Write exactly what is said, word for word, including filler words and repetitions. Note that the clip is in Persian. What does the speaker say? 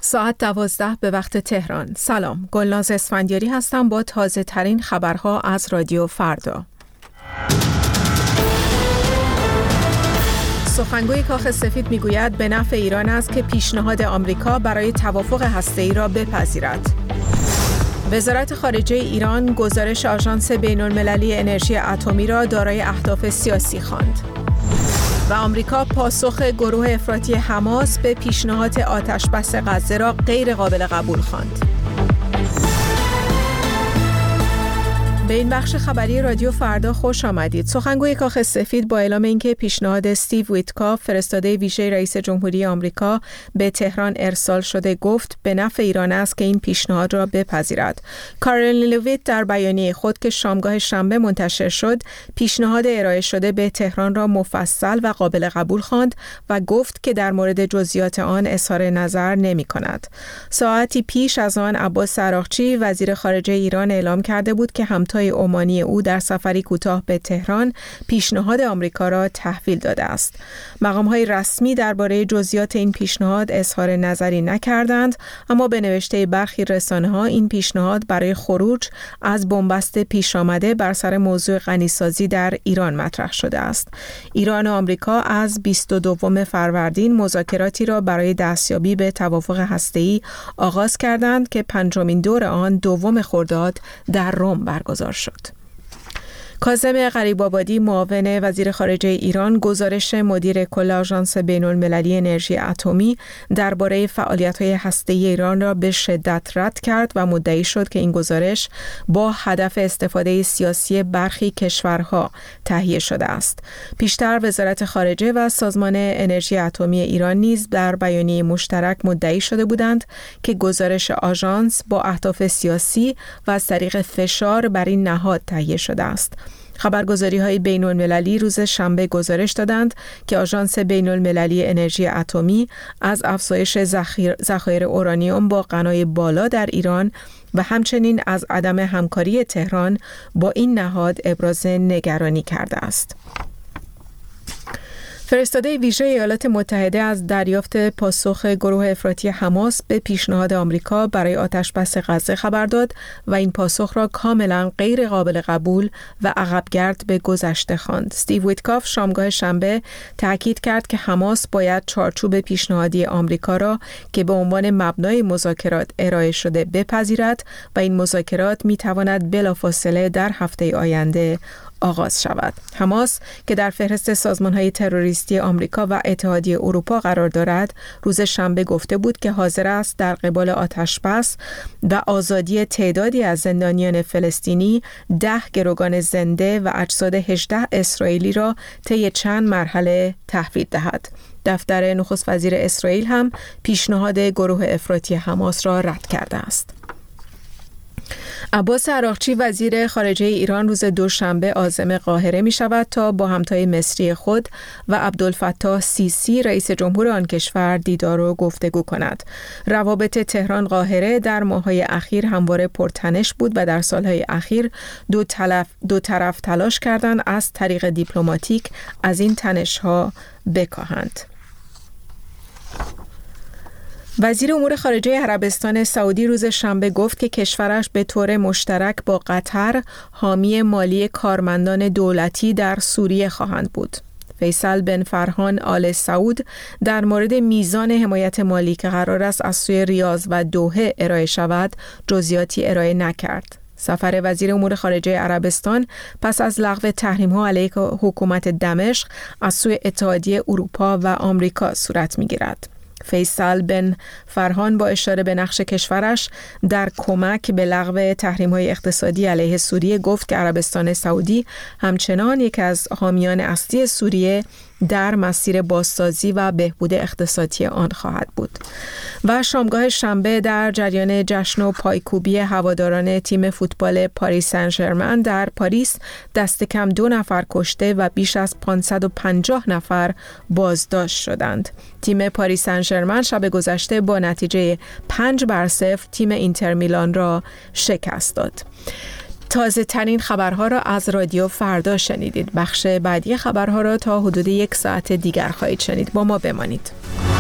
ساعت دوازده به وقت تهران. سلام، گلناز اسفندیاری هستم با تازه ترین خبرها از رادیو فردا. سخنگوی کاخ سفید میگوید به نفع ایران است که پیشنهاد آمریکا برای توافق هسته‌ای را بپذیرد. وزارت خارجه ایران گزارش آژانس بین‌المللی انرژی اتمی را دارای اهداف سیاسی خواند. و آمریکا پاسخ گروه افراطی حماس به پیشنهاد آتش‌بس غزه را غیر قابل قبول خواند. به این بخش خبری رادیو فردا خوش آمدید. سخنگوی کاخ سفید با اعلام اینکه پیشنهاد استیو ویتکاف فرستاده ویژه رئیس جمهوری آمریکا به تهران ارسال شده گفت به نفع ایران است که این پیشنهاد را بپذیرد. کارل لیویت در بیانیه خود که شامگاه شنبه منتشر شد، پیشنهاد ارائه شده به تهران را مفصل و قابل قبول خواند و گفت که در مورد جزئیات آن اظهار نظر نمی کند. ساعتی پیش از آن عباس عراقچی وزیر خارجه ایران اعلام کرده بود که همتا عمانی او در سفری کوتاه به تهران پیشنهاد آمریکا را تحویل داده است. مقام‌های رسمی درباره جزئیات این پیشنهاد اظهار نظری نکردند، اما به نوشته برخی رسانه‌ها این پیشنهاد برای خروج از بنبست پیش آمده بر سر موضوع غنیسازی در ایران مطرح شده است. ایران و آمریکا از بیست و دوم فروردین مذاکراتی را برای دستیابی به توافق هسته‌ای آغاز کردند که پنجمین دور آن دوم خرداد در رم برگزار شد. کاظم غریب‌آبادی معاون وزیر خارجه ایران گزارش مدیر کل آژانس بین‌المللی انرژی اتمی درباره فعالیت‌های هسته‌ای ایران را به شدت رد کرد و مدعی شد که این گزارش با هدف استفاده سیاسی برخی کشورها تهیه شده است. پیشتر وزارت خارجه و سازمان انرژی اتمی ایران نیز در بیانیه مشترک مدعی شده بودند که گزارش آژانس با اهداف سیاسی و از طریق فشار بر این نهاد تهیه شده است. خبرگزاری‌های بین‌المللی روز شنبه گزارش دادند که آژانس بین‌المللی انرژی اتمی از افزایش ذخایر اورانیوم با غنای بالا در ایران و همچنین از عدم همکاری تهران با این نهاد ابراز نگرانی کرده است. فرستاده ویژه ایالات متحده از دریافت پاسخ گروه افراطی حماس به پیشنهاد آمریکا برای آتش‌بس غزه خبر داد و این پاسخ را کاملا غیر قابل قبول و عقبگرد به گذشته خواند. استیو ویتکاف شامگاه شنبه تاکید کرد که حماس باید چارچوب پیشنهادی آمریکا را که به عنوان مبنای مذاکرات ارائه شده بپذیرد و این مذاکرات می‌تواند بلافاصله در هفته آینده آغاز شود. حماس که در فهرست سازمان‌های تروریستی آمریکا و اتحادیه اروپا قرار دارد، روز شنبه گفته بود که حاضر است در قبال آتش‌بس و آزادی تعدادی از زندانیان فلسطینی، ده گروگان زنده و اجساد هجده اسرائیلی را طی چند مرحله تحویل دهد. دفتر نخست وزیر اسرائیل هم پیشنهاد گروه افراطی حماس را رد کرده است. عباس عراقچی وزیر خارجه ایران روز دوشنبه عازم قاهره می شود تا با همتای مصری خود و عبدالفتاح سیسی رئیس جمهور آن کشور دیدار و گفتگو کند. روابط تهران قاهره در ماه‌های اخیر همواره پرتنش بود و در سالهای اخیر دو, تلف دو طرف تلاش کردند از طریق دیپلماتیک از این تنش‌ها بکاهند. وزیر امور خارجه عربستان سعودی روز شنبه گفت که کشورش به طور مشترک با قطر حامی مالی کارمندان دولتی در سوریه خواهند بود. فیصل بن فرهان آل سعود در مورد میزان حمایت مالی که قرار است از سوی ریاض و دوحه ارائه شود جزئیاتی ارائه نکرد. سفر وزیر امور خارجه عربستان پس از لغو تحریم‌ها علیه حکومت دمشق از سوی اتحادیه اروپا و آمریکا صورت می‌گیرد. فیصل بن فرهان با اشاره به نقش کشورش در کمک به لغو تحریم‌های اقتصادی علیه سوریه گفت که عربستان سعودی همچنان یکی از حامیان اصلی سوریه در مسیر بازسازی و بهبود اقتصادی آن خواهد بود. و شامگاه شنبه در جریان جشن و پایکوبی هواداران تیم فوتبال پاریس سن ژرمن در پاریس دست کم دو نفر کشته و بیش از پانصد و پنجاه نفر بازداشت شدند. تیم پاریس سن ژرمن شب گذشته با نتیجه پنج بر صفر تیم اینتر میلان را شکست داد. تازه ترین خبرها را از رادیو فردا شنیدید. بخش بعدی خبرها را تا حدود یک ساعت دیگر خواهید شنید. با ما بمانید.